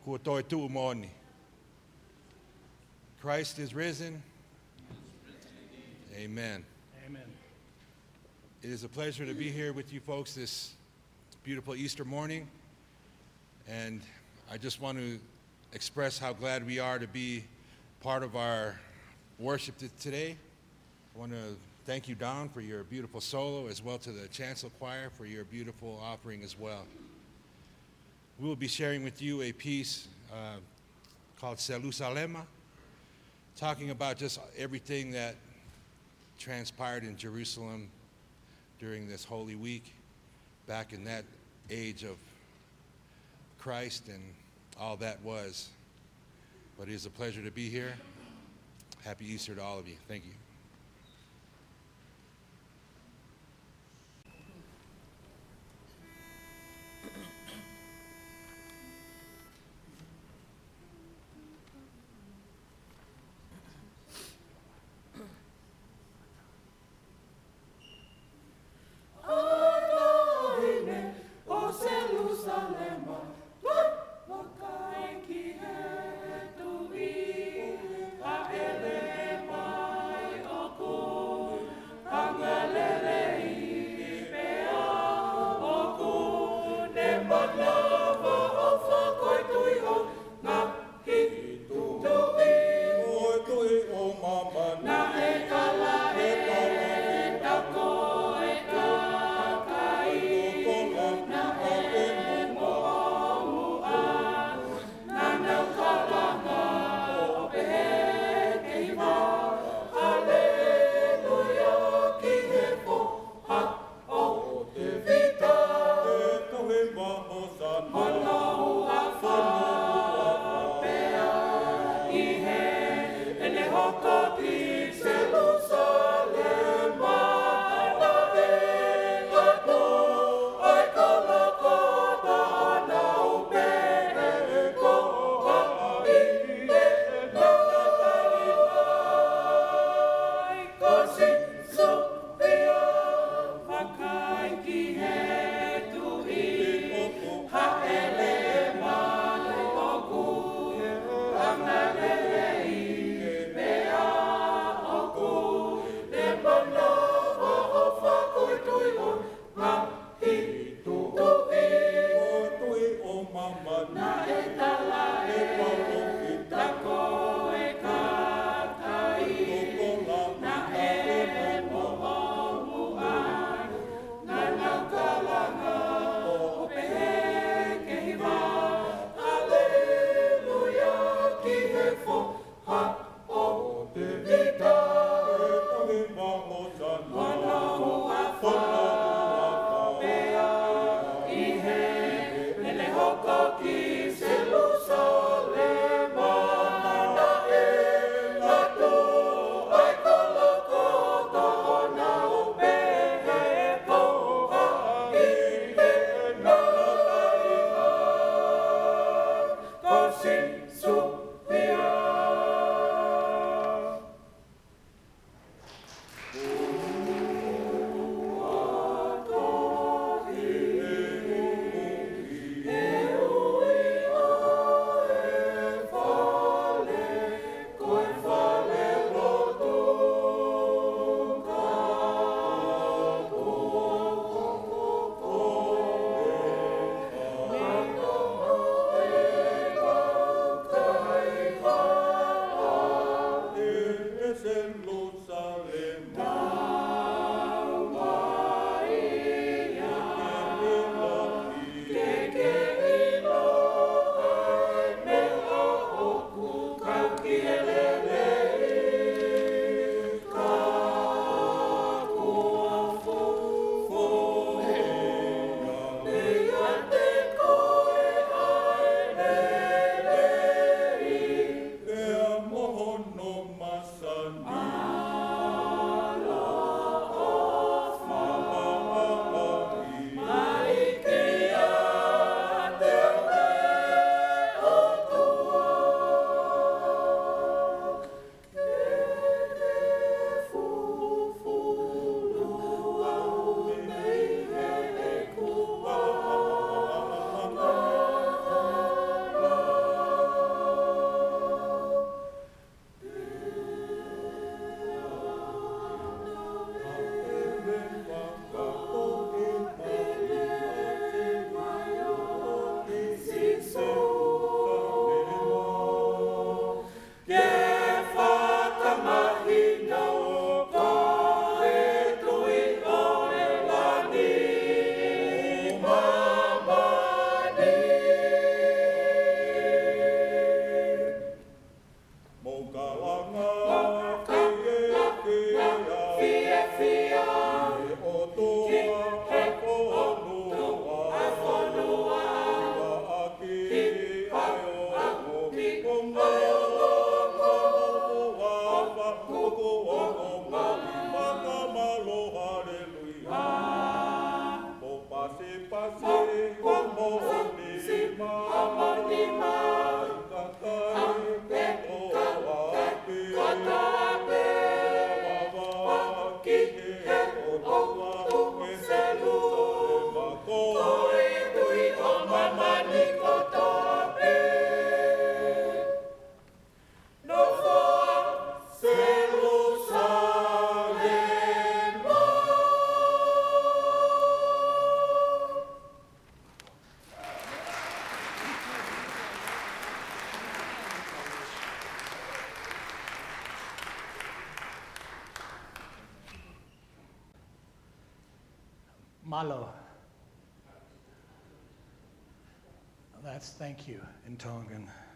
Kua toi tu moni. Christ is risen. Amen. Amen. It is a pleasure to be here with you folks this beautiful Easter morning. And I just want to express how glad we are to be part of our worship today. I want to thank you, Don, for your beautiful solo, as well to the Chancel Choir for your beautiful offering as well. We will be sharing with you a piece called Jerusalema, talking about just everything that transpired in Jerusalem during this Holy Week, back in that age of Christ and all that was. But it is a pleasure to be here. Happy Easter to all of you. Thank you. Ele hoko ki se lu Malo. That's thank you in Tongan.